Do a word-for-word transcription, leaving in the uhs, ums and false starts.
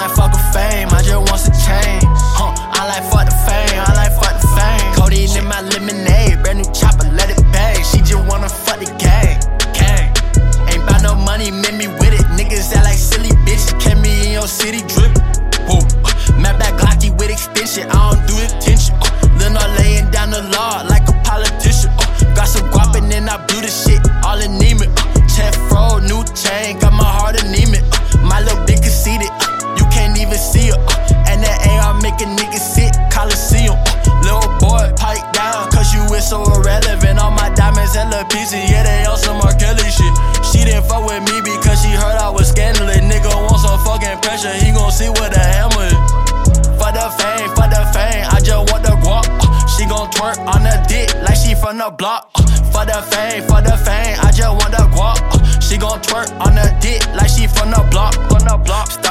like fuck a fame, I just want some change. Huh, I like fuck the fame, I like fuck the fame. Codeine in my lemonade, brand new chopper, let it bang. She just wanna fuck the gang, gang. Ain't bout no money, make me with it. Niggas act like silly bitches, kept me in your city drippin'. Whoa, map that Glocky with extension, I don't do attention. Uh, Lil' no laying down the law like a politician. Uh, got some guap and then I blew the shit all anemic. Uh, Chest fro, new chain, got my heart anemic. Uh, my little bitch conceited, uh, you can't even see her. Uh, and that A R make a nigga sit Coliseum. Uh, little boy, pipe down, cause you is so irrelevant. All my diamonds hella pieces, yeah, they on some R. Kelly shit. She didn't fuck with me because she heard I was scandalous. Nigga want some fucking pressure, he gon' see what the hammer is. For the fame, for the fame, I just want the guap. Uh, she gon' twerk on the dick like she from the block. Uh, for the fame, for the fame, I just want the guap. Uh, she gon' twerk on the dick like she from the block, from the block.